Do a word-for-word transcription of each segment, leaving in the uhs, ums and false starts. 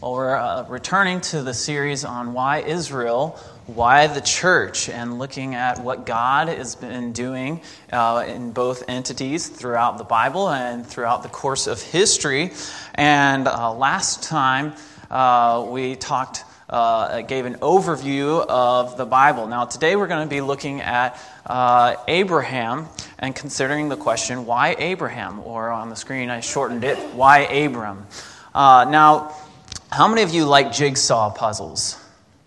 Well, we're uh, returning to the series on why Israel, why the church, and looking at what God has been doing uh, in both entities throughout the Bible and throughout the course of history. And uh, last time uh, we talked, uh, gave an overview of the Bible. Now today we're going to be looking at uh, Abraham and considering the question, why Abraham? Or on the screen I shortened it, why Abram? Uh, now, how many of you like jigsaw puzzles?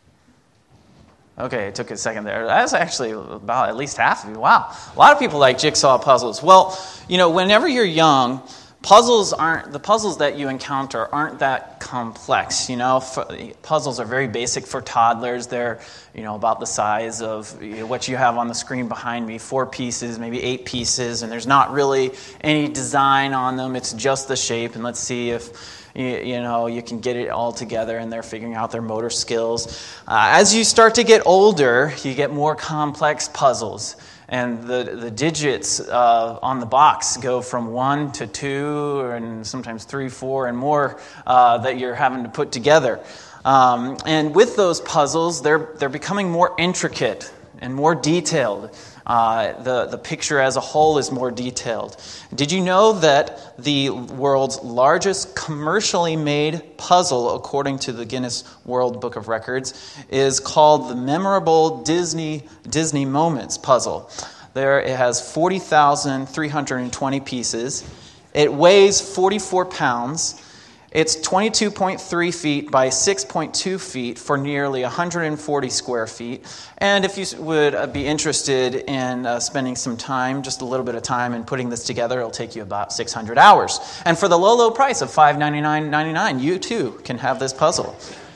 Okay, it took a second there. That's actually about at least half of you. Wow. A lot of people like jigsaw puzzles. Well, you know, whenever you're young, puzzles aren't, the puzzles that you encounter aren't that complex, you know. Puzzles are very basic for toddlers. They're, you know, about the size of you know, what you have on the screen behind me, four pieces, maybe eight pieces, and there's not really any design on them. It's just the shape, and let's see if You, you know, you can get it all together, and they're figuring out their motor skills. Uh, as you start to get older, you get more complex puzzles, and the the digits uh, on the box go from one to two, and sometimes three, four, and more uh, that you're having to put together. Um, and with those puzzles, they're they're becoming more intricate and more detailed. Uh, the, the picture as a whole is more detailed. Did you know that the world's largest commercially made puzzle, according to the Guinness World Book of Records, is called the Memorable Disney Disney Moments Puzzle? There it has forty thousand three hundred twenty pieces. It weighs forty-four pounds. It's twenty-two point three feet by six point two feet for nearly one hundred forty square feet. And if you would be interested in uh, spending some time, just a little bit of time in putting this together, it'll take you about six hundred hours. And for the low, low price of five ninety-nine ninety-nine, you too can have this puzzle.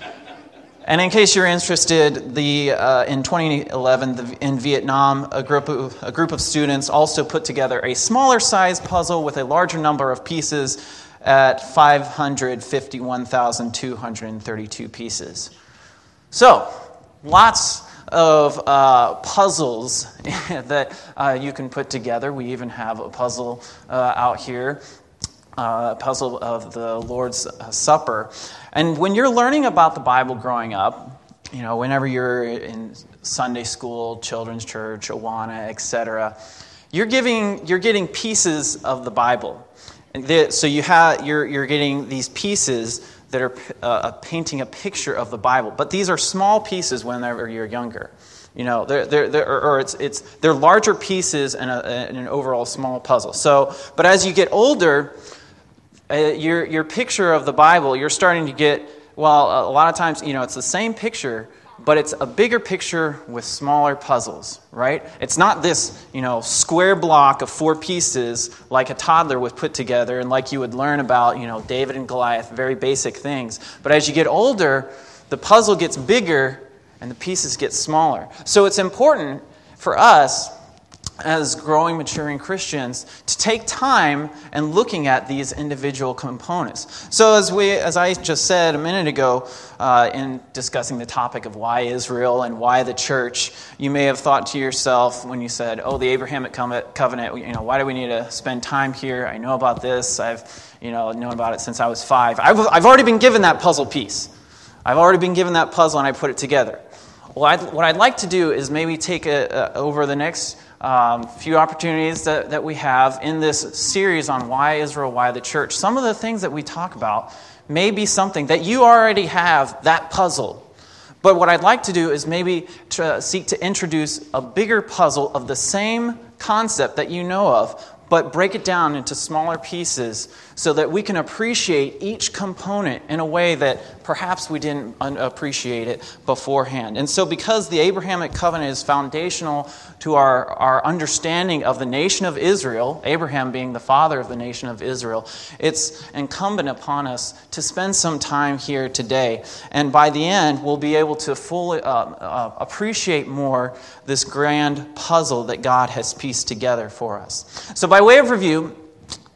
And in case you're interested, the uh, in twenty eleven, the, in Vietnam, a group of, a group of students also put together a smaller size puzzle with a larger number of pieces at five hundred fifty-one thousand two hundred thirty-two pieces. So, lots of uh, puzzles that uh, you can put together. We even have a puzzle uh, out here, uh, a puzzle of the Lord's Supper. And when you're learning about the Bible growing up, you know, whenever you're in Sunday school, children's church, Awana, et cetera, you're giving, you're getting pieces of the Bible. So you have you're you're getting these pieces that are uh, painting a picture of the Bible, but these are small pieces whenever you're younger, you know. They're they're, they're or it's it's they're larger pieces in, a, in an overall small puzzle. So, but as you get older, uh, your your picture of the Bible, you're starting to get well. A lot of times, you know, it's the same picture, but it's a bigger picture with smaller puzzles, right? It's not this, you know, square block of four pieces like a toddler would put together and like you would learn about, you know, David and Goliath, very basic things. But as you get older, the puzzle gets bigger and the pieces get smaller. So it's important for us as growing, maturing Christians to take time and looking at these individual components. So as we, as I just said a minute ago, uh, in discussing the topic of why Israel and why the church, you may have thought to yourself when you said, "Oh, the Abrahamic covenant. You know, why do we need to spend time here? I know about this. I've, you know, known about it since I was five. I've, I've already been given that puzzle piece. I've already been given that puzzle, and I put it together." Well, I'd, what I'd like to do is maybe take a, a over the next Um, few opportunities that, that we have in this series on why Israel, why the church. Some of the things that we talk about may be something that you already have, that puzzle. But what I'd like to do is maybe to seek to introduce a bigger puzzle of the same concept that you know of, but break it down into smaller pieces so that we can appreciate each component in a way that perhaps we didn't appreciate it beforehand. And so because the Abrahamic covenant is foundational to our, our understanding of the nation of Israel, Abraham being the father of the nation of Israel, it's incumbent upon us to spend some time here today. And by the end, we'll be able to fully uh, uh, appreciate more this grand puzzle that God has pieced together for us. So by way of review,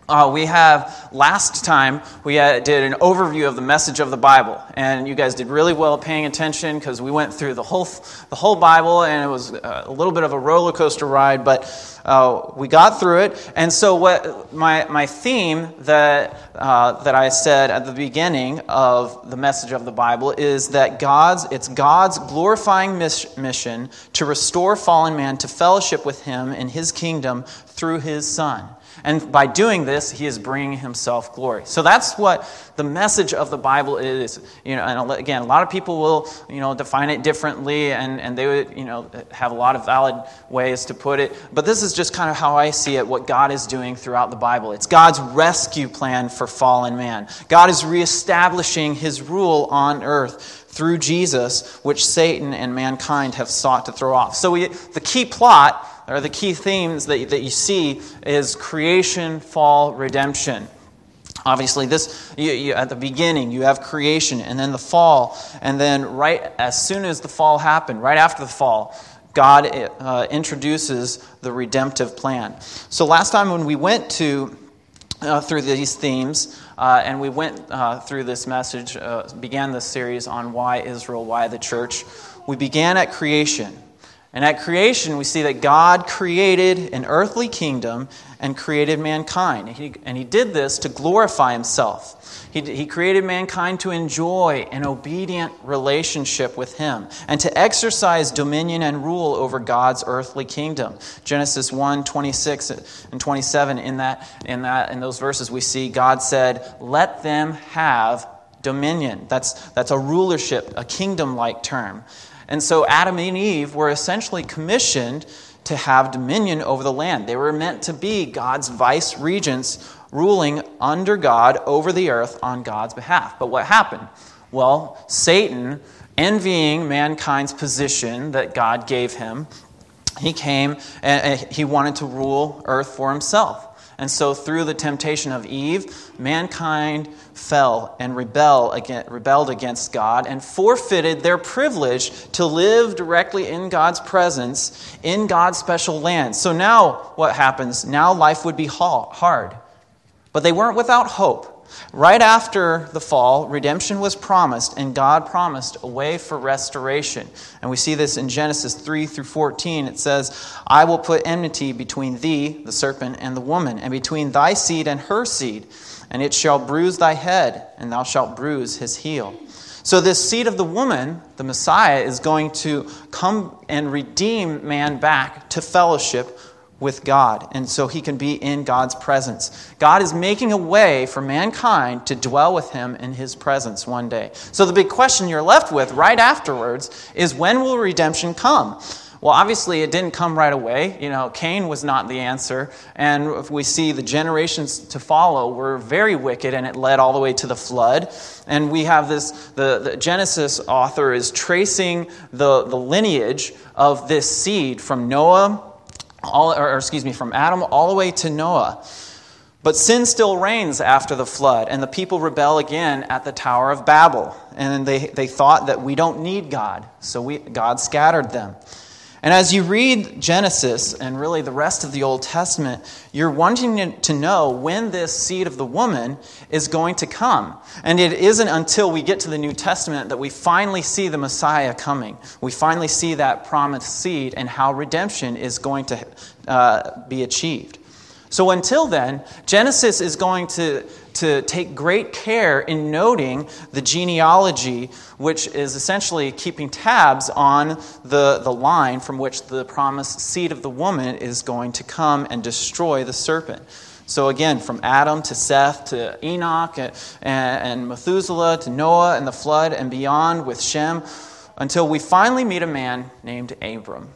Uh, we have, last time, we uh, did an overview of the message of the Bible. And you guys did really well at paying attention because we went through the whole the whole Bible, and it was a little bit of a roller coaster ride, but uh, we got through it. And so what my my theme that uh, that I said at the beginning of the message of the Bible is that God's it's God's glorifying mis- mission to restore fallen man to fellowship with Him in His kingdom through His Son. And by doing this, He is bringing Himself glory. So that's what the message of the Bible is. You know, and again, a lot of people will, you know, define it differently, and, and they would, you know, have a lot of valid ways to put it. But this is just kind of how I see it, what God is doing throughout the Bible. It's God's rescue plan for fallen man. God is reestablishing His rule on earth through Jesus, which Satan and mankind have sought to throw off. So we, the key plot, or the key themes that, that you see, is creation, fall, redemption. Obviously, this you, you, at the beginning, you have creation, and then the fall, and then right as soon as the fall happened, right after the fall, God uh, introduces the redemptive plan. So last time when we went to uh, through these themes, uh, and we went uh, through this message, uh, began this series on why Israel, why the church, we began at creation. And at creation, we see that God created an earthly kingdom and created mankind. He, and He did this to glorify Himself. He, he created mankind to enjoy an obedient relationship with Him and to exercise dominion and rule over God's earthly kingdom. Genesis one, twenty-six and twenty-seven, in that, in that, in those verses, we see God said, "Let them have dominion." That's, that's a rulership, a kingdom-like term. And so Adam and Eve were essentially commissioned to have dominion over the land. They were meant to be God's vice regents, ruling under God over the earth on God's behalf. But what happened? Well, Satan, envying mankind's position that God gave him, he came and he wanted to rule earth for himself. And so through the temptation of Eve, mankind fell and rebel against, rebelled against God and forfeited their privilege to live directly in God's presence, in God's special land. So now what happens? Now life would be hard. But they weren't without hope. Right after the fall, redemption was promised, and God promised a way for restoration. And we see this in Genesis three through fourteen. It says, "I will put enmity between thee, the serpent, and the woman, and between thy seed and her seed, and it shall bruise thy head, and thou shalt bruise his heel." So this seed of the woman, the Messiah, is going to come and redeem man back to fellowship with God, and so he can be in God's presence. God is making a way for mankind to dwell with Him in His presence one day. So the big question you're left with right afterwards is, when will redemption come? Well, obviously it didn't come right away. You know, Cain was not the answer, and we see the generations to follow were very wicked, and it led all the way to the flood. And we have this, the, the Genesis author is tracing the, the lineage of this seed from Noah, All, or excuse me, from Adam all the way to Noah. But sin still reigns after the flood, and the people rebel again at the Tower of Babel. And they, they thought that we don't need God, so we, God scattered them. And as you read Genesis and really the rest of the Old Testament, you're wanting to know when this seed of the woman is going to come. And it isn't until we get to the New Testament that we finally see the Messiah coming. We finally see that promised seed and how redemption is going to uh, be achieved. So until then, Genesis is going to, to take great care in noting the genealogy, which is essentially keeping tabs on the, the line from which the promised seed of the woman is going to come and destroy the serpent. So again, from Adam to Seth to Enoch and, and Methuselah to Noah and the flood and beyond with Shem, until we finally meet a man named Abram.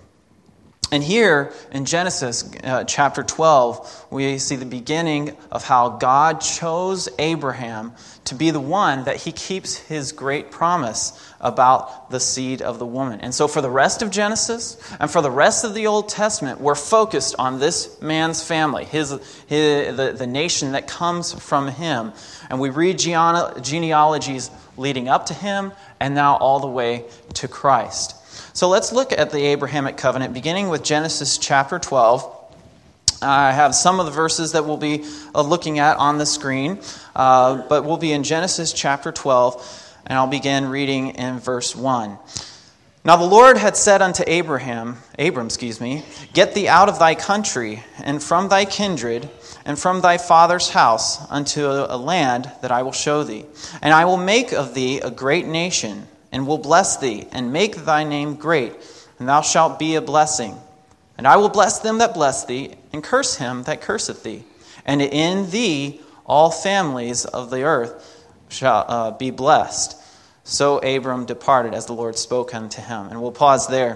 And here in Genesis uh, chapter twelve, we see the beginning of how God chose Abraham to be the one that He keeps His great promise about the seed of the woman. And so for the rest of Genesis and for the rest of the Old Testament, we're focused on this man's family, his, his the, the nation that comes from him. And we read gene- genealogies leading up to him and now all the way to Christ. So let's look at the Abrahamic covenant, beginning with Genesis chapter twelve, I have some of the verses that we'll be uh, looking at on the screen, uh, but we'll be in Genesis chapter twelve, and I'll begin reading in verse one. Now the Lord had said unto Abraham, Abram, excuse me, get thee out of thy country, and from thy kindred, and from thy father's house, unto a land that I will show thee. And I will make of thee a great nation, and will bless thee, and make thy name great, and thou shalt be a blessing. And I will bless them that bless thee, and curse him that curseth thee. And in thee all families of the earth shall uh, be blessed. So Abram departed as the Lord spoke unto him. And we'll pause there.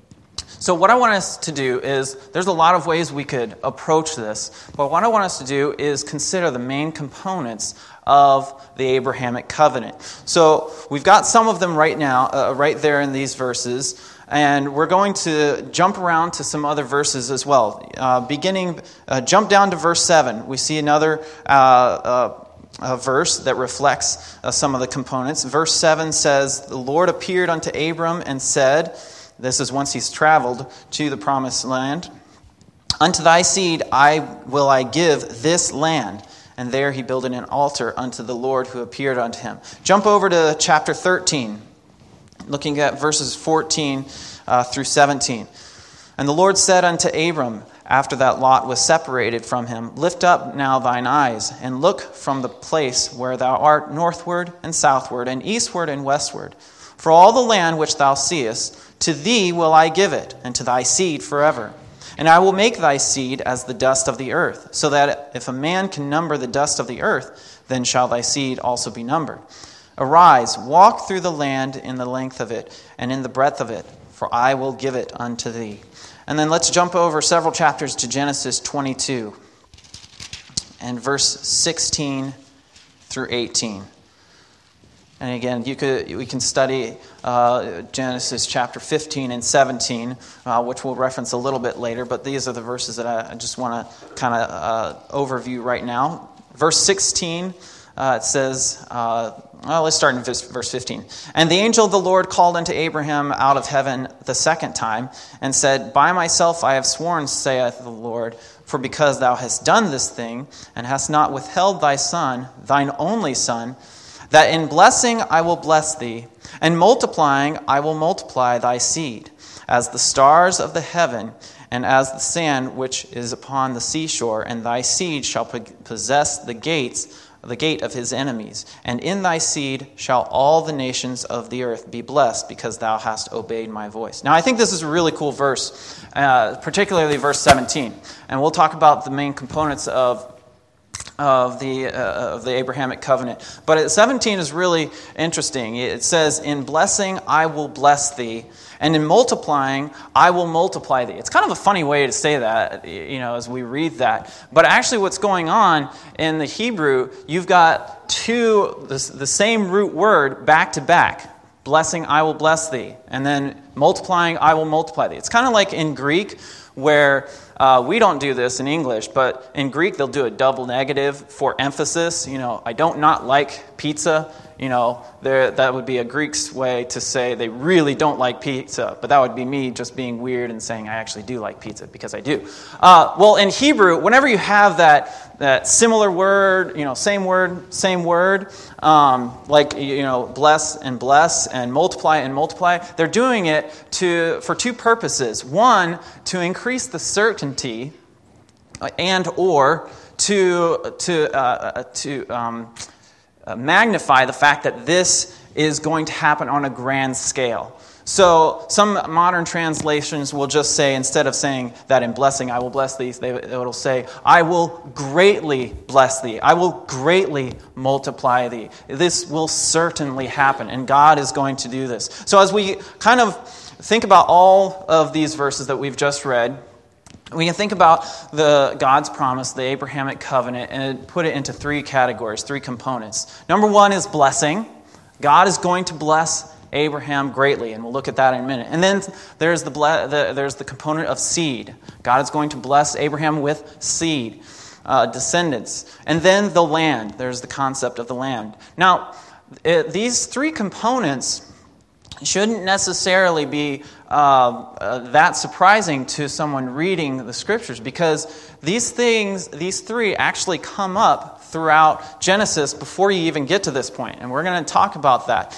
So what I want us to do is, there's a lot of ways we could approach this, but what I want us to do is consider the main components of the Abrahamic covenant. So we've got some of them right now, uh, right there in these verses. And we're going to jump around to some other verses as well. Uh, beginning, uh, jump down to verse seven. We see another uh, uh, uh, verse that reflects uh, some of the components. Verse seven says, the Lord appeared unto Abram and said, this is once he's traveled to the promised land, unto thy seed I will I give this land. And there he builded an altar unto the Lord who appeared unto him. Jump over to chapter thirteen. Looking at verses fourteen uh, through seventeen. And the Lord said unto Abram, after that Lot was separated from him, lift up now thine eyes, and look from the place where thou art northward and southward, and eastward and westward. For all the land which thou seest, to thee will I give it, and to thy seed forever. And I will make thy seed as the dust of the earth, so that if a man can number the dust of the earth, then shall thy seed also be numbered. Arise, walk through the land in the length of it, and in the breadth of it, for I will give it unto thee. And then let's jump over several chapters to Genesis twenty-two, and verse sixteen through eighteen. And again, you could we can study uh, Genesis chapter fifteen and seventeen, uh, which we'll reference a little bit later, but these are the verses that I, I just want to kind of uh, overview right now. Verse sixteen, uh, it says... Uh, Well, let's start in verse fifteen. And the angel of the Lord called unto Abraham out of heaven the second time, and said, By myself I have sworn, saith the Lord, for because thou hast done this thing, and hast not withheld thy son, thine only son, that in blessing I will bless thee, and multiplying I will multiply thy seed, as the stars of the heaven, and as the sand which is upon the seashore, and thy seed shall possess the gates the gate of his enemies. And in thy seed shall all the nations of the earth be blessed, because thou hast obeyed my voice. Now, I think this is a really cool verse, uh, particularly verse seventeen. And we'll talk about the main components of of the uh, of the Abrahamic covenant. But seventeen is really interesting. It says, in blessing I will bless thee, and in multiplying I will multiply thee. It's kind of a funny way to say that, you know, as we read that. But actually what's going on in the Hebrew, you've got two, the, the same root word back to back. Blessing I will bless thee, and then multiplying I will multiply thee. It's kind of like in Greek, where uh, we don't do this in English, but in Greek they'll do a double negative for emphasis. You know, I don't not like pizza. You know, there that would be a Greek's way to say they really don't like pizza, but that would be me just being weird and saying I actually do like pizza, because I do. Uh, well, in Hebrew, whenever you have that that similar word, you know, same word, same word, um, like, you know, bless and bless and multiply and multiply, they're doing it to for two purposes. One, to increase the certainty, and or to to uh, to um, magnify the fact that this is going to happen on a grand scale. So some modern translations will just say, instead of saying that in blessing I will bless thee, they will say, I will greatly bless thee. I will greatly multiply thee. This will certainly happen, and God is going to do this. So as we kind of think about all of these verses that we've just read, we can think about the God's promise, the Abrahamic covenant, and put it into three categories, three components. Number one is blessing. God is going to bless Abraham greatly, and we'll look at that in a minute. And then there's the, ble- the there's the component of seed. God is going to bless Abraham with seed, uh, descendants. And then the land. There's the concept of the land. Now, it, these three components shouldn't necessarily be uh, uh, that surprising to someone reading the Scriptures, because these things, these three actually come up throughout Genesis before you even get to this point, and we're going to talk about that.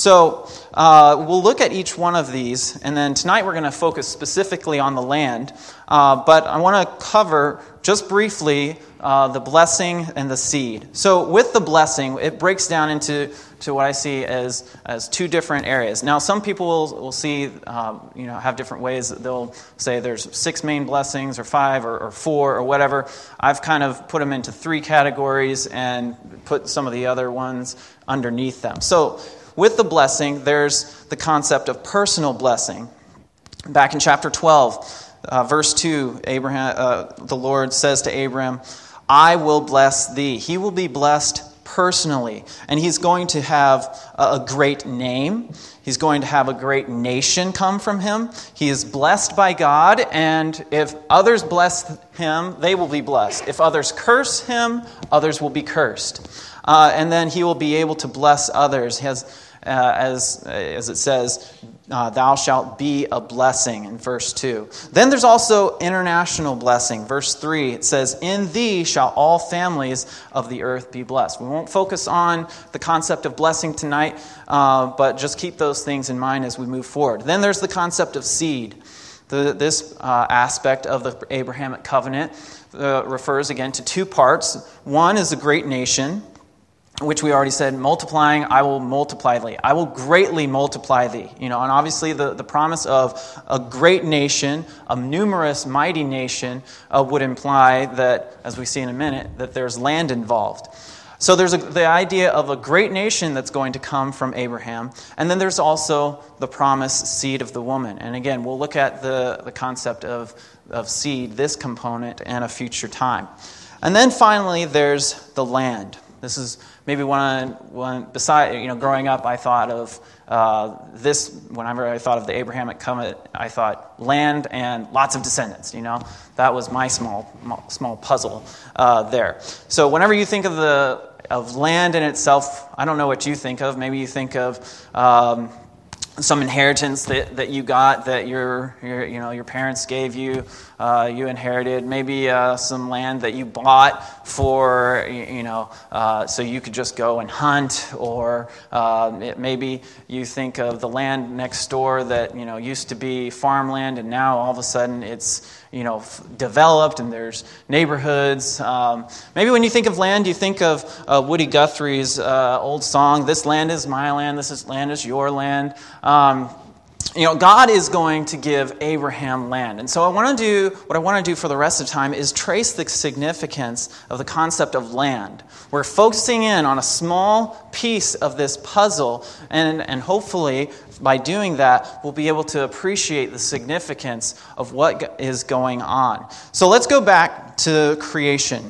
So uh, we'll look at each one of these, and then tonight we're going to focus specifically on the land, uh, but I want to cover just briefly uh, the blessing and the seed. So with the blessing, it breaks down into to what I see as as two different areas. Now, some people will, will see, uh, you know, have different ways. They'll say there's six main blessings, or five, or, or four, or whatever. I've kind of put them into three categories and put some of the other ones underneath them. So with the blessing, there's the concept of personal blessing. Back in chapter twelve, uh, verse two, Abraham, uh, the Lord says to Abraham, "I will bless thee." He will be blessed personally, and he's going to have a great name. He's going to have a great nation come from him. He is blessed by God, and if others bless him, they will be blessed. If others curse him, others will be cursed. Uh, and then he will be able to bless others. He has, uh, as, as it says, uh, thou shalt be a blessing in verse two. Then there's also international blessing. Verse three, it says, in thee shall all families of the earth be blessed. We won't focus on the concept of blessing tonight, uh, but just keep those things in mind as we move forward. Then there's the concept of seed. The, this uh, aspect of the Abrahamic covenant uh, refers again to two parts. One is a great nation, which we already said, multiplying, I will multiply thee. I will greatly multiply thee. You know, and obviously the, the promise of a great nation, a numerous, mighty nation, uh, would imply that, as we see in a minute, that there's land involved. So there's a, the idea of a great nation that's going to come from Abraham. And then there's also the promised seed of the woman. And again, we'll look at the, the concept of, of seed, this component, and a future time. And then finally, there's the land. This is maybe one, one beside, you know, growing up, I thought of uh, this, whenever I thought of the Abrahamic covenant, I thought land and lots of descendants, you know. That was my small small puzzle uh, there. So whenever you think of the of land in itself, I don't know what you think of. Maybe you think of um, some inheritance that, that you got, that your, your you know your parents gave you, uh, you inherited. Maybe uh, some land that you bought for you know uh, so you could just go and hunt, or um, it, maybe you think of the land next door that you know used to be farmland, and now all of a sudden it's you know developed and there's neighborhoods. Um, maybe when you think of land, you think of uh, Woody Guthrie's uh, old song, "This land is my land, this is land is your land." Um, you know, God is going to give Abraham land. And so I want to do, what I want to do for the rest of the time is trace the significance of the concept of land. We're focusing in on a small piece of this puzzle, and, and hopefully by doing that, we'll be able to appreciate the significance of what is going on. So let's go back to creation.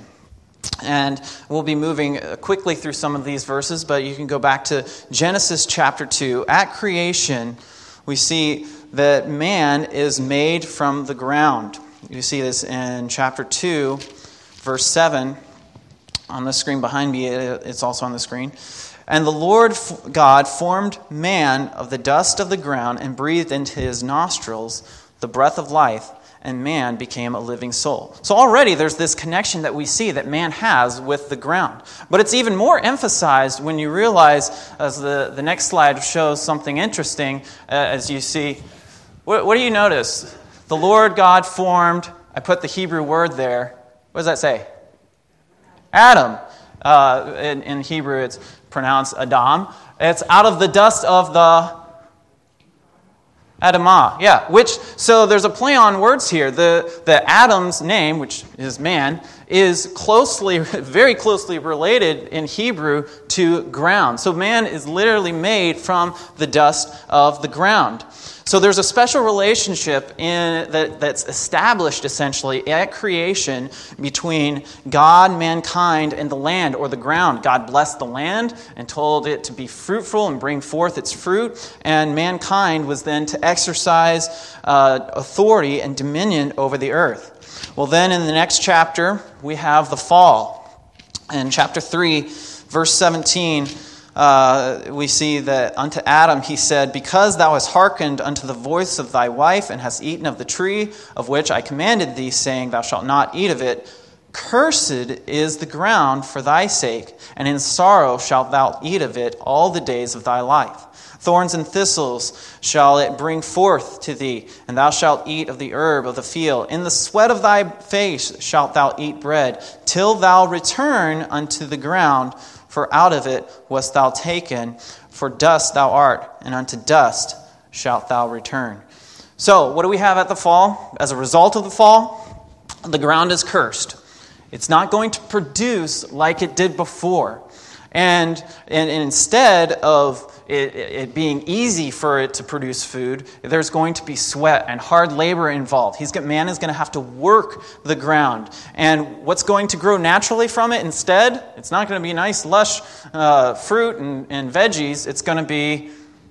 And we'll be moving quickly through some of these verses, but you can go back to Genesis chapter two. At creation, we see that man is made from the ground. You see this in chapter two, verse seven. On the screen behind me, it's also on the screen. And the Lord God formed man of the dust of the ground and breathed into his nostrils the breath of life, and man became a living soul. So already there's this connection that we see that man has with the ground. But it's even more emphasized when you realize, as the, the next slide shows something interesting, uh, as you see, what, what do you notice? The Lord God formed, I put the Hebrew word there. What does that say? Adam. Uh, in, in Hebrew it's pronounced Adam. It's out of the dust of the Adamah, yeah. Which so there's a play on words here. The the Adam's name, which is man, is closely, very closely related in Hebrew to ground. So man is literally made from the dust of the ground. So there's a special relationship in that that's established essentially at creation between God, mankind, and the land or the ground. God blessed the land and told it to be fruitful and bring forth its fruit, and mankind was then to exercise uh, authority and dominion over the earth. Well, then in the next chapter, we have the fall. In chapter three, verse seventeen, uh, we see that unto Adam he said, because thou hast hearkened unto the voice of thy wife, and hast eaten of the tree of which I commanded thee, saying, thou shalt not eat of it, cursed is the ground for thy sake, and in sorrow shalt thou eat of it all the days of thy life. Thorns and thistles shall it bring forth to thee, and thou shalt eat of the herb of the field. In the sweat of thy face shalt thou eat bread, till thou return unto the ground, for out of it wast thou taken, for dust thou art, and unto dust shalt thou return. So, what do we have at the fall? As a result of the fall, the ground is cursed. It's not going to produce like it did before. And, and, and instead of it, it being easy for it to produce food, there's going to be sweat and hard labor involved. He's got, man is going to have to work the ground. And what's going to grow naturally from it instead? It's not going to be nice, lush uh, fruit and, and veggies. It's going to be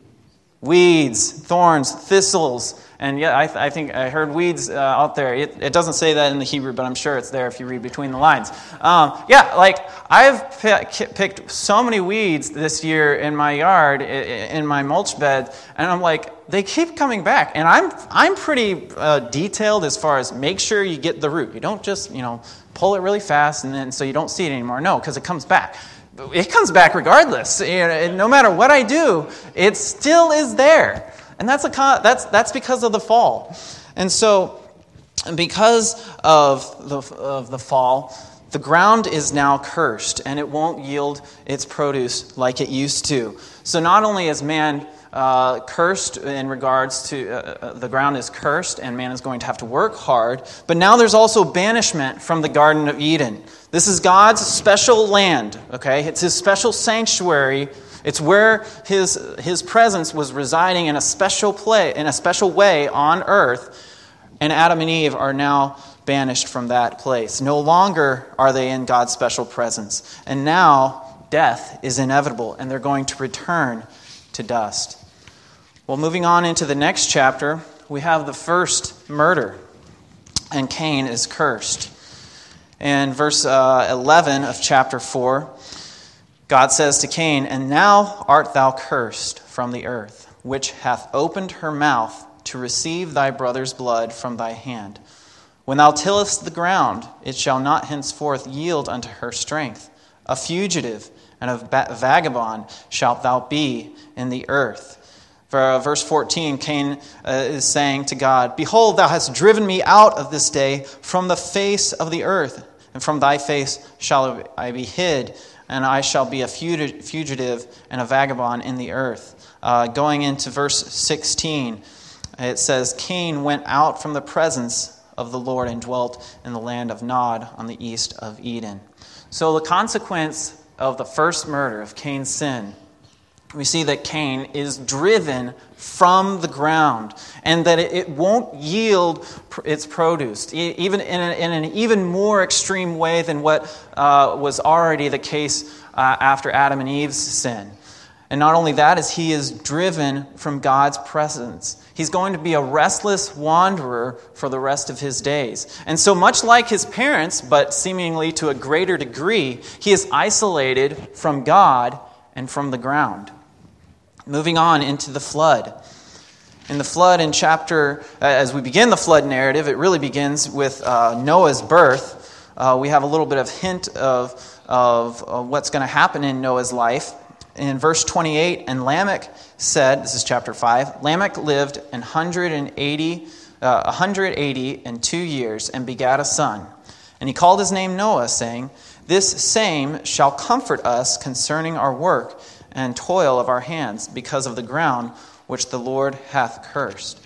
weeds, thorns, thistles. And yeah, I, th- I think I heard weeds uh, out there. It, it doesn't say that in the Hebrew, but I'm sure it's there if you read between the lines. Um, yeah, like I've p- picked so many weeds this year in my yard, in my mulch bed, and I'm like, they keep coming back. And I'm I'm pretty uh, detailed as far as make sure you get the root. You don't just you know pull it really fast and then so you don't see it anymore. No, because it comes back. It comes back regardless. You know, no matter what I do, it still is there. And that's a that's that's because of the fall. And so because of the of the fall, the ground is now cursed and it won't yield its produce like it used to. So not only is man uh, cursed in regards to uh, the ground is cursed and man is going to have to work hard, but now there's also banishment from the Garden of Eden. This is God's special land, okay? It's his special sanctuary. It's where his his presence was residing in a special play, in a special way on earth, and Adam and Eve are now banished from that place. No longer are they in God's special presence, and now death is inevitable, and they're going to return to dust. Well, moving on into the next chapter, we have the first murder, and Cain is cursed. In verse uh, eleven of chapter four, God says to Cain, and now art thou cursed from the earth, which hath opened her mouth to receive thy brother's blood from thy hand. When thou tillest the ground, it shall not henceforth yield unto her strength. A fugitive and a vagabond shalt thou be in the earth. For uh, verse fourteen, Cain uh, is saying to God, behold, thou hast driven me out of this day from the face of the earth, and from thy face shall I be hid, and I shall be a fugitive and a vagabond in the earth. Uh, going into verse sixteen, it says, Cain went out from the presence of the Lord and dwelt in the land of Nod on the east of Eden. So the consequence of the first murder, of Cain's sin, we see that Cain is driven from the ground and that it won't yield its produce, even in, a, in an even more extreme way than what uh, was already the case uh, after Adam and Eve's sin. And not only that, is he is driven from God's presence. He's going to be a restless wanderer for the rest of his days. And so much like his parents, but seemingly to a greater degree, he is isolated from God and from the ground. Moving on into the flood. In the flood in chapter, as we begin the flood narrative, it really begins with uh, Noah's birth. Uh, we have a little bit of hint of, of, of what's going to happen in Noah's life. In verse twenty-eight, and Lamech said, this is chapter five, Lamech lived an hundred and eighty, uh, one hundred eighty and two years and begat a son. And he called his name Noah, saying, this same shall comfort us concerning our work and toil of our hands, because of the ground which the Lord hath cursed.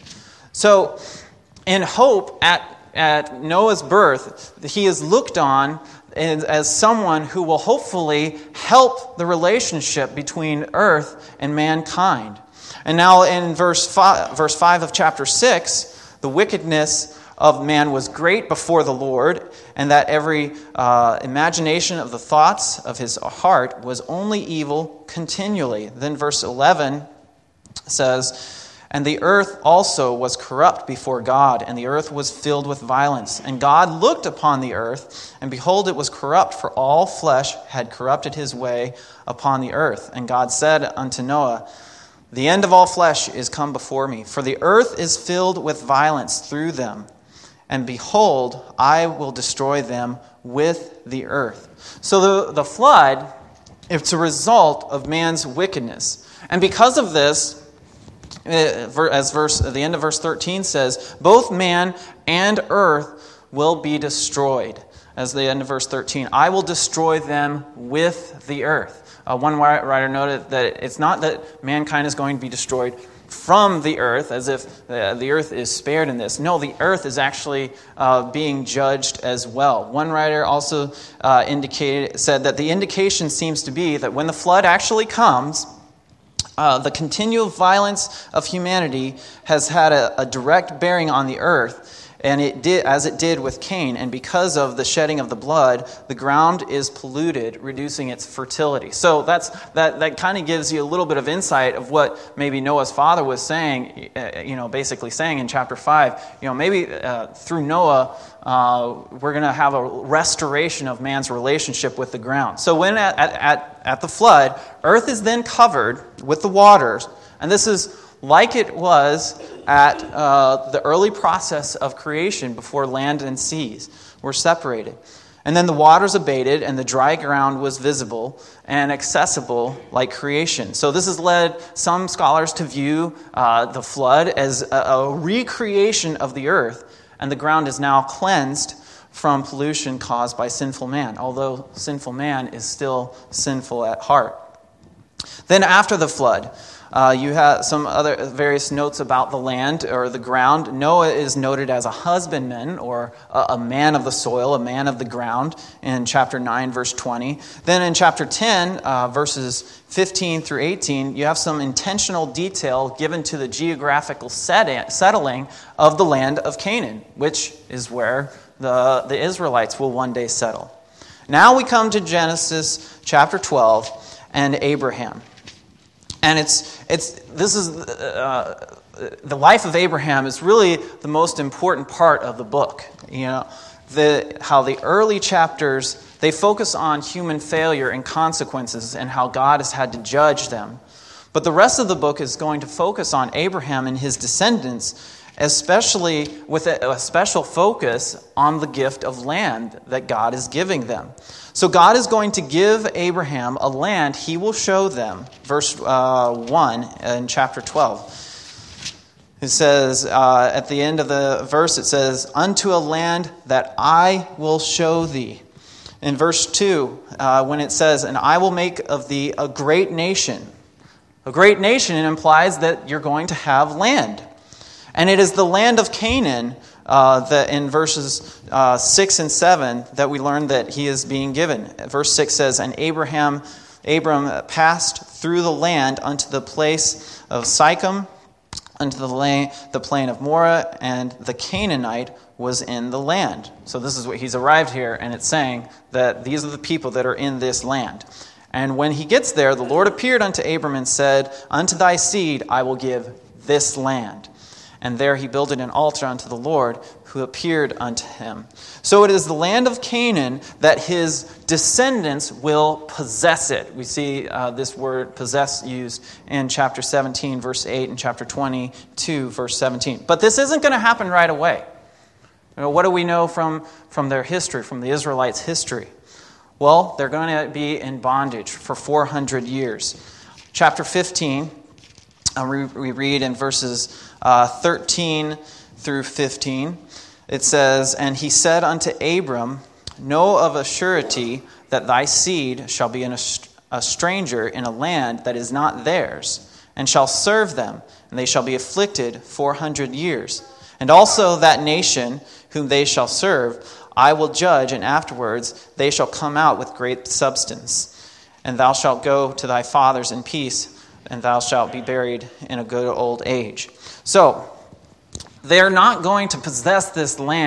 So, in hope at, at Noah's birth, he is looked on as someone who will hopefully help the relationship between earth and mankind. And now in verse five, verse five of chapter six, the wickedness of man was great before the Lord, and that every uh, imagination of the thoughts of his heart was only evil continually. Then verse eleven says, And the earth also was corrupt before God, and the earth was filled with violence. And God looked upon the earth, and behold, it was corrupt, for all flesh had corrupted his way upon the earth. And God said unto Noah, the end of all flesh is come before me, for the earth is filled with violence through them. And behold, I will destroy them with the earth. So the, the flood, it's a result of man's wickedness. And because of this, as verse the end of verse thirteen says, both man and earth will be destroyed. As the end of verse thirteen, I will destroy them with the earth. Uh, one writer noted that it's not that mankind is going to be destroyed from the earth, as if uh, the earth is spared in this. No, the earth is actually uh, being judged as well. One writer also uh, indicated said that the indication seems to be that when the flood actually comes, uh, the continual violence of humanity has had a, a direct bearing on the earth. And it did, as it did with Cain, and because of the shedding of the blood, the ground is polluted, reducing its fertility. So that's that. That kind of gives you a little bit of insight of what maybe Noah's father was saying. You know, basically saying in chapter five. You know, maybe uh, through Noah, uh, we're going to have a restoration of man's relationship with the ground. So when at at at the flood, earth is then covered with the waters, and this is like it was at uh, the early process of creation before land and seas were separated. And then the waters abated and the dry ground was visible and accessible like creation. So this has led some scholars to view uh, the flood as a, a recreation of the earth, and the ground is now cleansed from pollution caused by sinful man, although sinful man is still sinful at heart. Then after the flood, Uh, you have some other various notes about the land or the ground. Noah is noted as a husbandman or a, a man of the soil, a man of the ground in chapter nine, verse twenty. Then in chapter ten, uh, verses fifteen through eighteen, you have some intentional detail given to the geographical set- settling of the land of Canaan, which is where the, the Israelites will one day settle. Now we come to Genesis chapter twelve and Abraham. And it's it's this is uh, the life of Abraham is really the most important part of the book. You know, the how the early chapters, they focus on human failure and consequences and how God has had to judge them. But the rest of the book is going to focus on Abraham and his descendants, especially with a, a special focus on the gift of land that God is giving them. So God is going to give Abraham a land he will show them. Verse uh, one in chapter twelve. It says, uh, at the end of the verse, it says, unto a land that I will show thee. In verse two, uh, when it says, and I will make of thee a great nation. A great nation, it implies that you're going to have land. And it is the land of Canaan uh, that in verses uh, six and seven that we learn that he is being given. Verse six says, and Abraham, Abram passed through the land unto the place of Sychem, unto the, la- the plain of Moreh, and the Canaanite was in the land. So this is what he's arrived here, and it's saying that these are the people that are in this land. And when he gets there, the Lord appeared unto Abram and said, unto thy seed I will give this land. And there he builded an altar unto the Lord, who appeared unto him. So it is the land of Canaan that his descendants will possess it. We see uh, this word possess used in chapter seventeen, verse eight, and chapter twenty-two, verse seventeen. But this isn't going to happen right away. You know, what do we know from, from their history, from the Israelites' history? Well, they're going to be in bondage for four hundred years. Chapter fifteen, uh, we, we read in verses uh, thirteen through fifteen. It says, and he said unto Abram, know of a surety that thy seed shall be in a, a stranger in a land that is not theirs, and shall serve them, and they shall be afflicted four hundred years. And also that nation whom they shall serve, I will judge, and afterwards they shall come out with great substance. And thou shalt go to thy fathers in peace, and thou shalt be buried in a good old age. So, they're not going to possess this land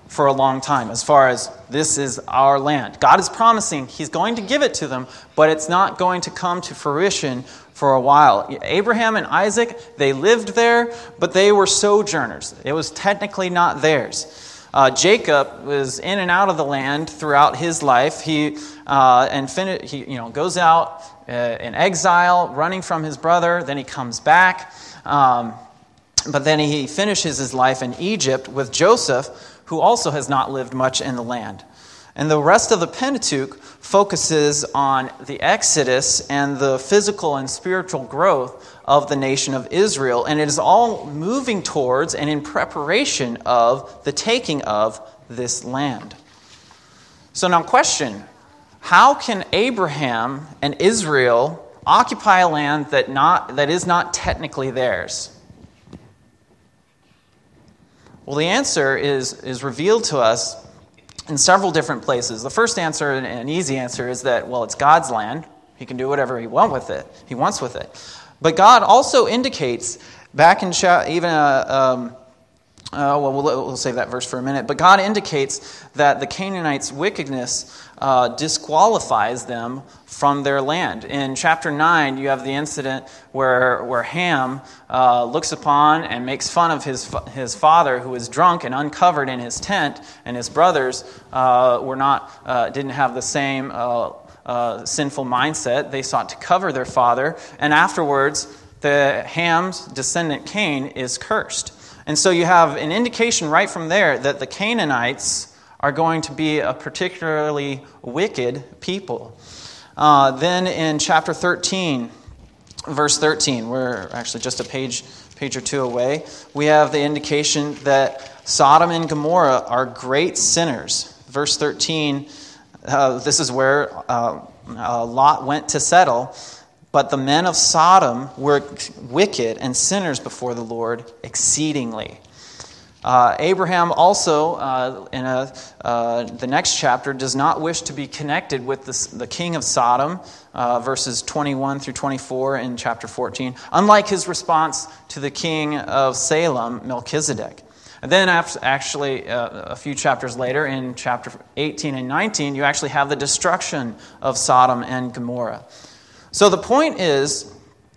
for a long time, as far as this is our land. God is promising he's going to give it to them, but it's not going to come to fruition for a while. Abraham and Isaac, they lived there, but they were sojourners. It was technically not theirs. Uh, Jacob was in and out of the land throughout his life. He uh, and fin- he you know goes out uh, in exile, running from his brother. Then he comes back, um, but then he finishes his life in Egypt with Joseph, who also has not lived much in the land. And the rest of the Pentateuch focuses on the Exodus and the physical and spiritual growth of the nation of Israel. And it is all moving towards and in preparation of the taking of this land. So now question, how can Abraham and Israel occupy a land that not that is not technically theirs? Well, the answer is, is revealed to us in several different places. The first answer, and an easy answer, is that, well, it's God's land. He can do whatever he wants with it. He wants with it. But God also indicates, back in even uh, um, uh, well, well, we'll save that verse for a minute. But God indicates that the Canaanites' wickedness uh, disqualifies them from their land. In chapter nine, you have the incident where where Ham uh, looks upon and makes fun of his his father, who is drunk and uncovered in his tent, and his brothers uh, were not uh, didn't have the same uh, uh, sinful mindset. They sought to cover their father, and afterwards, the Ham's descendant Cain is cursed. And so you have an indication right from there that the Canaanites are going to be a particularly wicked people. Uh, then in chapter thirteen, verse thirteen, we're actually just a page, page or two away, we have the indication that Sodom and Gomorrah are great sinners. Verse thirteen, uh, this is where uh, uh, Lot went to settle. But the men of Sodom were wicked and sinners before the Lord exceedingly. Uh, Abraham also, uh, in a, uh, the next chapter, does not wish to be connected with the, the king of Sodom, uh, verses twenty-one through twenty-four in chapter fourteen, unlike his response to the king of Salem, Melchizedek. And then after, actually, uh, a few chapters later, in chapter eighteen and nineteen, you actually have the destruction of Sodom and Gomorrah. So the point is,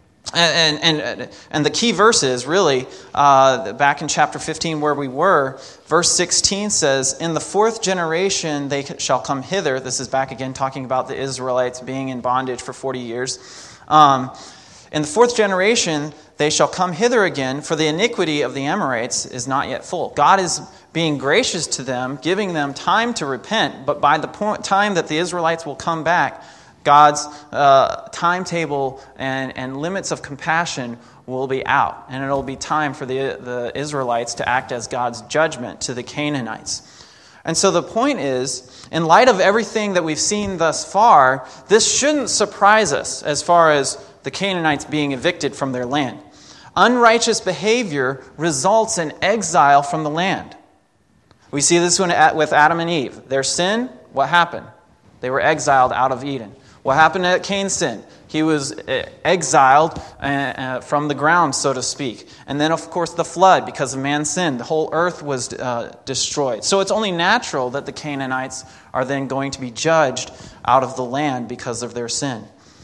and and and the key verse is really, uh, back in chapter fifteen where we were, verse sixteen says, "In the fourth generation they shall come hither." This is back again talking about the Israelites being in bondage for forty years. Um, "In the fourth generation they shall come hither again, for the iniquity of the Amorites is not yet full." God is being gracious to them, giving them time to repent, but by the point, time that the Israelites will come back, God's uh, timetable and, and limits of compassion will be out. And it'll be time for the, the Israelites to act as God's judgment to the Canaanites. And so the point is, in light of everything that we've seen thus far, this shouldn't surprise us as far as the Canaanites being evicted from their land. Unrighteous behavior results in exile from the land. We see this when, with Adam and Eve. Their sin, what happened? They were exiled out of Eden. What happened to Cain's sin? He was exiled from the ground, so to speak. And then, of course, the flood, because of man's sin. The whole earth was uh, destroyed. So it's only natural that the Canaanites are then going to be judged out of the land because of their sin.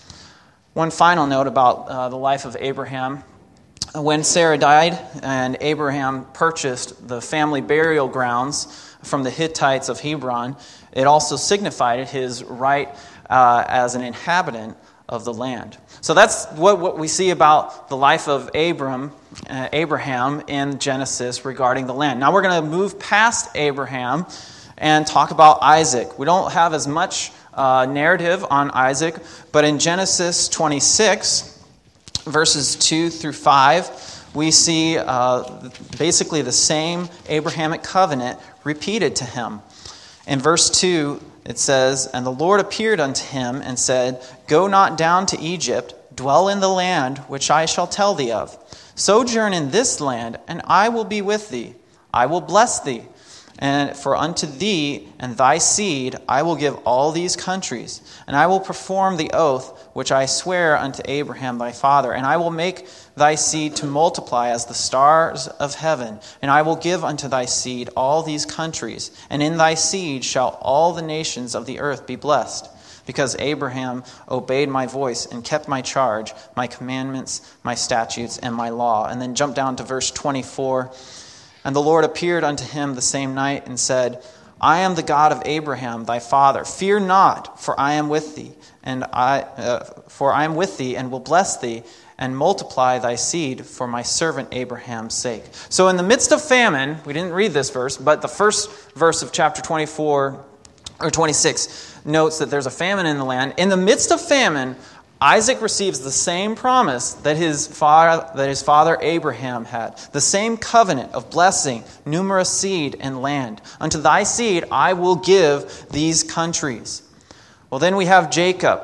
One final note about uh, the life of Abraham. When Sarah died and Abraham purchased the family burial grounds from the Hittites of Hebron, it also signified his right uh, as an inhabitant of the land. So that's what, what we see about the life of Abram, uh, Abraham in Genesis regarding the land. Now we're going to move past Abraham and talk about Isaac. We don't have as much uh, narrative on Isaac, but in Genesis twenty-six, verses two through five, we see uh, basically the same Abrahamic covenant repeated to him. In verse two, it says, "And the Lord appeared unto him and said, Go not down to Egypt, dwell in the land which I shall tell thee of. Sojourn in this land, and I will be with thee. I will bless thee, And for unto thee and thy seed I will give all these countries, and I will perform the oath which I swear unto Abraham thy father, and I will make thy seed to multiply as the stars of heaven, and I will give unto thy seed all these countries, and in thy seed shall all the nations of the earth be blessed, because Abraham obeyed my voice and kept my charge, my commandments, my statutes, and my law. And then jump down to verse twenty-four. And the Lord appeared unto him the same night and said, I am the God of Abraham thy father. Fear not, for I am with thee, and I uh, for I am with thee, and will bless thee, and multiply thy seed for my servant Abraham's sake. So in the midst of famine, we didn't read this verse, but the first verse of chapter twenty-four or twenty-six notes that there's a famine in the land. In the midst of famine, Isaac receives the same promise that his father, that his father Abraham had, the same covenant of blessing, numerous seed and land. Unto thy seed I will give these countries. Well, then we have Jacob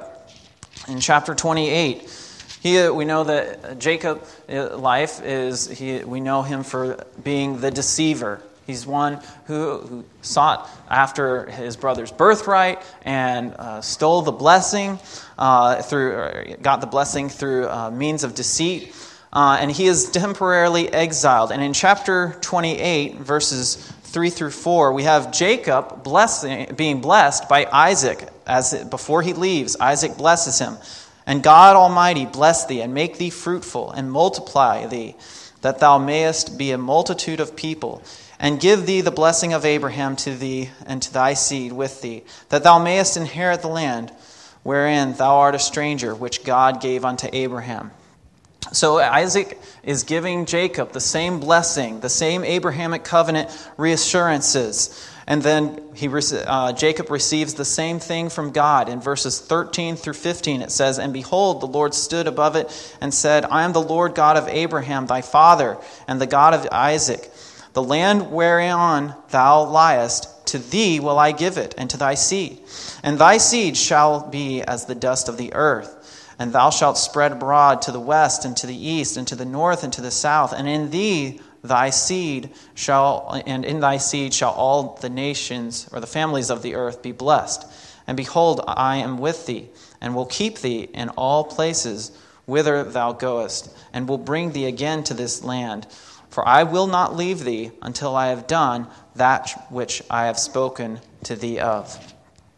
in chapter twenty-eight. He, we know that Jacob's life is, he, we know him for being the deceiver. He's one who, who sought after his brother's birthright and uh, stole the blessing uh, through, got the blessing through uh, means of deceit. Uh, and he is temporarily exiled. And in chapter twenty-eight, verses three through four, we have Jacob blessing, being blessed by Isaac as before he leaves. Isaac blesses him. And God Almighty bless thee and make thee fruitful and multiply thee, that thou mayest be a multitude of people. And give thee the blessing of Abraham to thee and to thy seed with thee, that thou mayest inherit the land wherein thou art a stranger, which God gave unto Abraham. So Isaac is giving Jacob the same blessing, the same Abrahamic covenant reassurances. And then he, uh, Jacob receives the same thing from God. In verses thirteen through fifteen it says, And behold, the Lord stood above it and said, I am the Lord God of Abraham thy father, and the God of Isaac. The land whereon thou liest, to thee will I give it, and to thy seed. And thy seed shall be as the dust of the earth. And thou shalt spread abroad to the west, and to the east, and to the north, and to the south. And in thee thy seed shall, and in thy seed shall all the nations, or the families of the earth, be blessed. And behold, I am with thee, and will keep thee in all places whither thou goest, and will bring thee again to this land. For I will not leave thee until I have done that which I have spoken to thee of.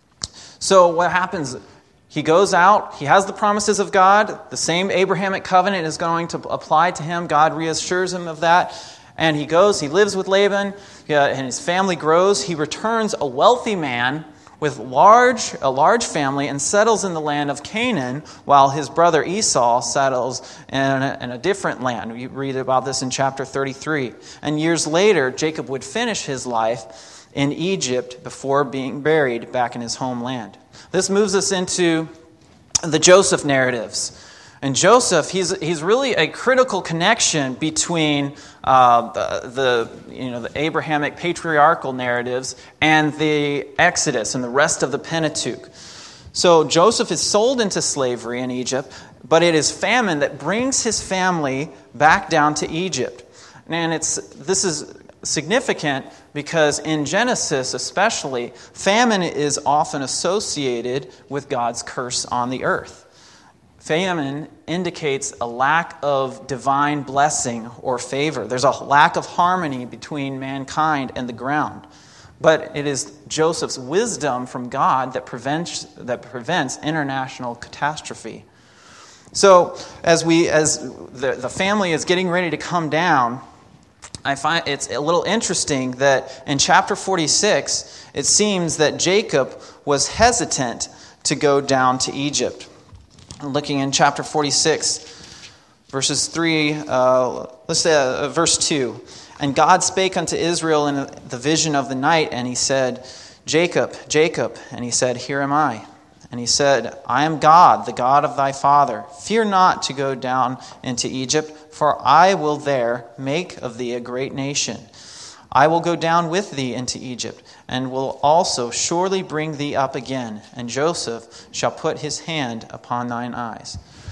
So what happens? He goes out, he has the promises of God, the same Abrahamic covenant is going to apply to him. God reassures him of that. And he goes, he lives with Laban, and his family grows. He returns a wealthy man with large a large family and settles in the land of Canaan, while his brother Esau settles in a, in a different land. You read about this in chapter thirty-three. And years later, Jacob would finish his life in Egypt before being buried back in his homeland. This moves us into the Joseph narratives. And Joseph, he's he's really a critical connection between uh, the, the you know the Abrahamic patriarchal narratives and the Exodus and the rest of the Pentateuch. So Joseph is sold into slavery in Egypt, but it is famine that brings his family back down to Egypt. And it's this is significant because in Genesis especially, famine is often associated with God's curse on the earth. Famine indicates a lack of divine blessing or favor. There's a lack of harmony between mankind and the ground. But it is Joseph's wisdom from God that prevents that prevents international catastrophe. So as we as the, the family is getting ready to come down, I find it's a little interesting that in chapter forty-six, it seems that Jacob was hesitant to go down to Egypt. Looking in chapter forty-six, verses three, uh, let's say uh, verse two. And God spake unto Israel in the vision of the night, and he said, Jacob, Jacob. And he said, Here am I. And he said, I am God, the God of thy father. Fear not to go down into Egypt, for I will there make of thee a great nation. I will go down with thee into Egypt, and will also surely bring thee up again, and Joseph shall put his hand upon thine eyes.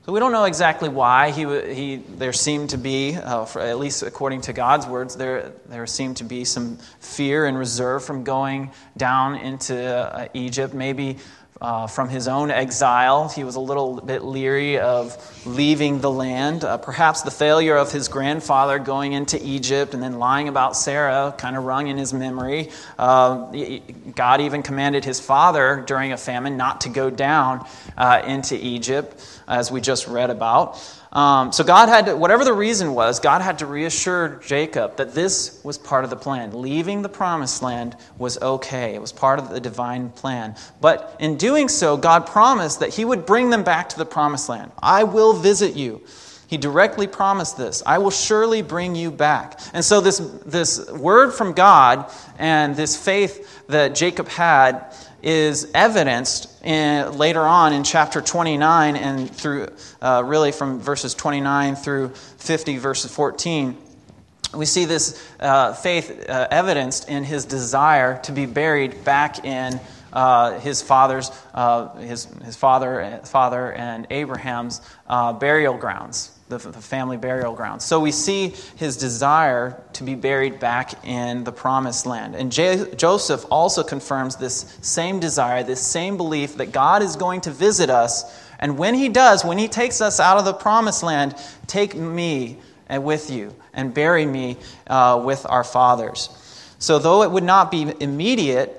So we don't know exactly why he he there seemed to be, uh, for, at least according to God's words, there there seemed to be some fear and reserve from going down into uh, Egypt. Maybe uh, from his own exile, he was a little bit leery of leaving the land. Uh, perhaps the failure of his grandfather going into Egypt and then lying about Sarah kind of rung in his memory. Uh, God even commanded his father during a famine not to go down uh, into Egypt, as we just read about. Um, so God had to, whatever the reason was, God had to reassure Jacob that this was part of the plan. Leaving the promised land was okay. It was part of the divine plan. But in doing so, God promised that he would bring them back to the promised land. I will visit you. He directly promised this. I will surely bring you back. And so this, this word from God and this faith that Jacob had is evidenced in, later on in chapter twenty-nine and through uh, really from verses twenty-nine through fifty, verses fourteen. We see this uh, faith uh, evidenced in his desire to be buried back in uh, his father's, uh, his his father, father and Abraham's uh, burial grounds. The, the family burial grounds. So we see his desire to be buried back in the promised land. And J- Joseph also confirms this same desire, this same belief that God is going to visit us. And when he does, when he takes us out of the promised land, take me with you and bury me uh, with our fathers. So though it would not be immediate,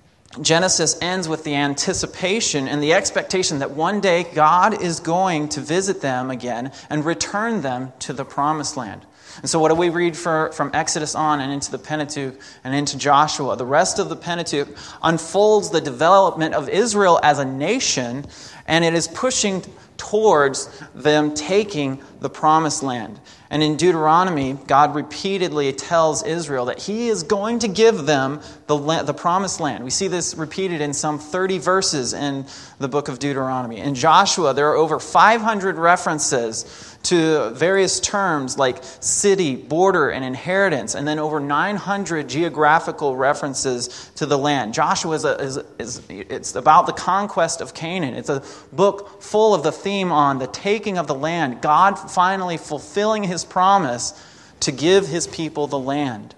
Genesis ends with the anticipation and the expectation that one day God is going to visit them again and return them to the promised land. And so what do we read for, from Exodus on and into the Pentateuch and into Joshua? The rest of the Pentateuch unfolds the development of Israel as a nation, and it is pushing towards them taking the promised land. And in Deuteronomy, God repeatedly tells Israel that he is going to give them the, la- the promised land. We see this repeated in some thirty verses in the book of Deuteronomy. In Joshua, there are over five hundred references to various terms like city, border, and inheritance, and then over nine hundred geographical references to the land. Joshua is, a, is, is it's about the conquest of Canaan. It's a book full of the theme on the taking of the land, God finally fulfilling his promise to give his people the land.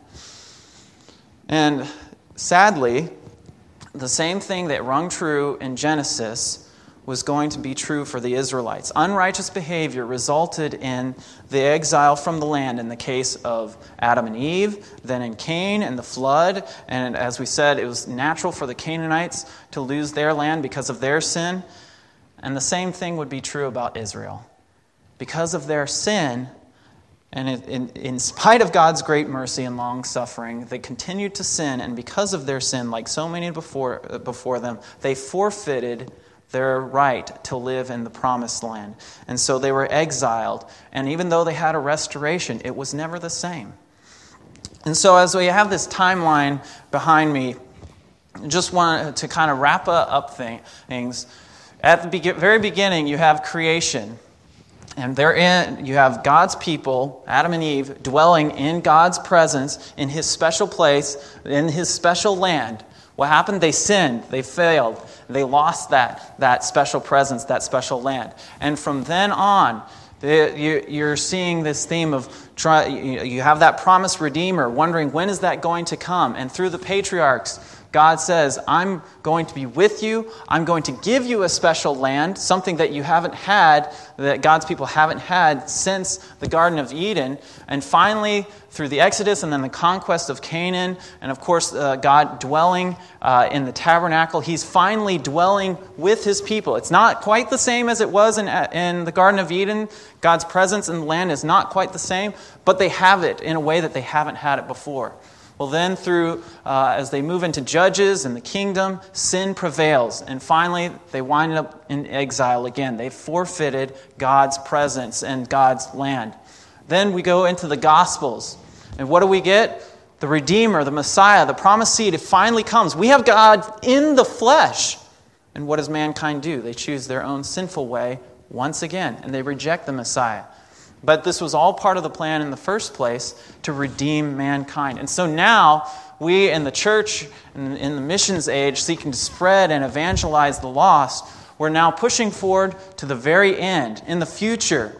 And sadly, the same thing that rung true in Genesis was going to be true for the Israelites. Unrighteous behavior resulted in the exile from the land in the case of Adam and Eve, then in Cain and the flood. And as we said, it was natural for the Canaanites to lose their land because of their sin. And the same thing would be true about Israel. Because of their sin, and in, in spite of God's great mercy and long-suffering, they continued to sin. And because of their sin, like so many before, before them, they forfeited their right to live in the promised land. And so they were exiled. And even though they had a restoration, it was never the same. And so as we have this timeline behind me, I just want to kind of wrap up things. At the very beginning, you have creation. And therein, you have God's people, Adam and Eve, dwelling in God's presence, in his special place, in his special land. What happened? They sinned. They failed. They lost that, that special presence, that special land. And from then on, you're seeing this theme of, try, you have that promised Redeemer, wondering when is that going to come? And through the patriarchs, God says, I'm going to be with you. I'm going to give you a special land, something that you haven't had, that God's people haven't had since the Garden of Eden. And finally, through the Exodus and then the conquest of Canaan, and of course, uh, God dwelling uh, in the tabernacle, he's finally dwelling with his people. It's not quite the same as it was in, in the Garden of Eden. God's presence in the land is not quite the same, but they have it in a way that they haven't had it before. Well, then through, uh, as they move into Judges and the kingdom, sin prevails. And finally, they wind up in exile again. They forfeited God's presence and God's land. Then we go into the Gospels. And what do we get? The Redeemer, the Messiah, the promised seed, it finally comes. We have God in the flesh. And what does mankind do? They choose their own sinful way once again, and they reject the Messiah. But this was all part of the plan in the first place to redeem mankind. And so now we in the church, in the missions age, seeking to spread and evangelize the lost, We're now pushing forward to the very end, in the future.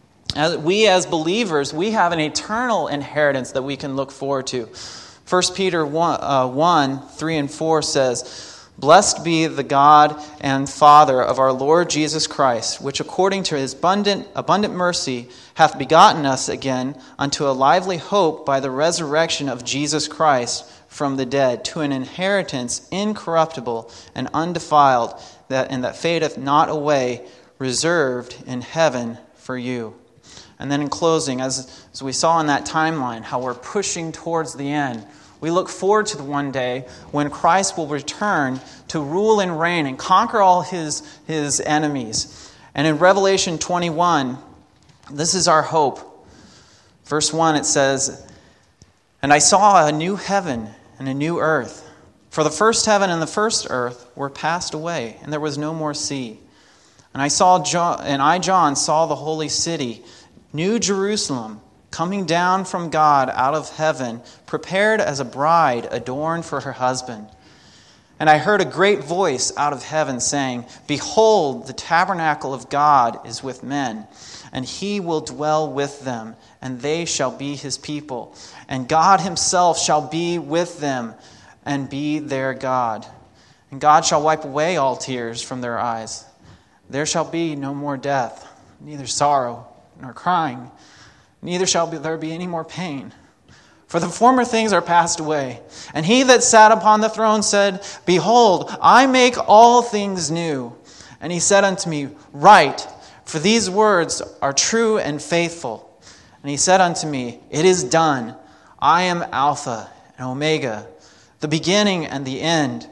As we as believers, we have an eternal inheritance that we can look forward to. First Peter one, uh, one, three and four says, "Blessed be the God and Father of our Lord Jesus Christ, which according to his abundant, abundant mercy hath begotten us again unto a lively hope by the resurrection of Jesus Christ from the dead, to an inheritance incorruptible and undefiled, that and that fadeth not away, reserved in heaven for you." And then in closing, as, as we saw in that timeline, how we're pushing towards the end, we look forward to the one day when Christ will return to rule and reign and conquer all his, his enemies. And in Revelation twenty-one, this is our hope. Verse one, it says, "And I saw a new heaven and a new earth. For the first heaven and the first earth were passed away, and there was no more sea. And I saw John, and I, John, saw the holy city, New Jerusalem, coming down from God out of heaven, prepared as a bride adorned for her husband. And I heard a great voice out of heaven saying, Behold, the tabernacle of God is with men, and he will dwell with them, and they shall be his people. And God himself shall be with them, and be their God. And God shall wipe away all tears from their eyes. There shall be no more death, neither sorrow nor crying, neither shall there be any more pain. For the former things are passed away. And he that sat upon the throne said, Behold, I make all things new. And he said unto me, Write, for these words are true and faithful. And he said unto me, It is done. I am Alpha and Omega, the beginning and the end.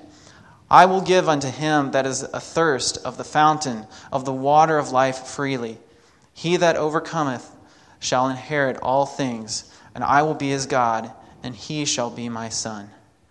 I will give unto him that is athirst of the fountain of the water of life freely. He that overcometh shall inherit all things, and I will be his God, and he shall be my son.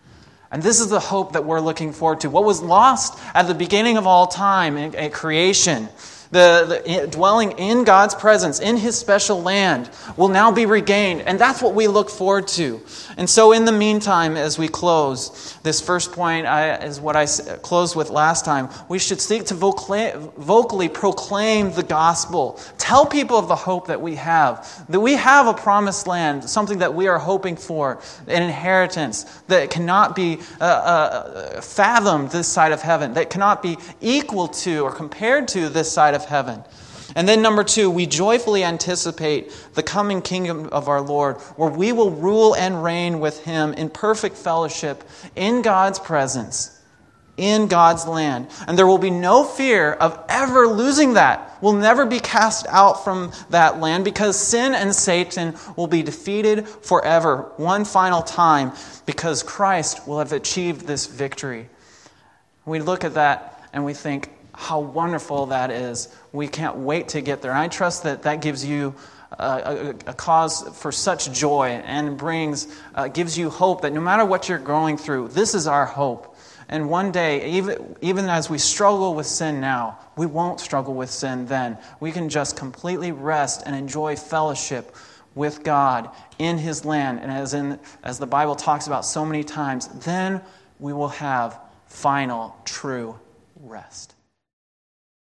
And this is the hope that we're looking forward to. What was lost at the beginning of all time in, in creation, the, the dwelling in God's presence, in his special land, will now be regained. And that's what we look forward to. And so in the meantime, as we close, this first point I, is what I closed with last time. We should seek to vocally, vocally proclaim the gospel. Tell people of the hope that we have. That we have a promised land, something that we are hoping for, an inheritance that cannot be uh, uh, fathomed this side of heaven, that cannot be equal to or compared to this side of heaven. And then number two, we joyfully anticipate the coming kingdom of our Lord, where we will rule and reign with him in perfect fellowship in God's presence, in God's land. And there will be no fear of ever losing that. We'll never be cast out from that land because sin and Satan will be defeated forever, one final time, because Christ will have achieved this victory. We look at that and we think, how wonderful that is. We can't wait to get there. And I trust that that gives you a, a, a cause for such joy and brings, uh, gives you hope that no matter what you're going through, this is our hope. And one day, even, even as we struggle with sin now, we won't struggle with sin then. We can just completely rest and enjoy fellowship with God in his land. And as in as the Bible talks about so many times, then we will have final, true rest.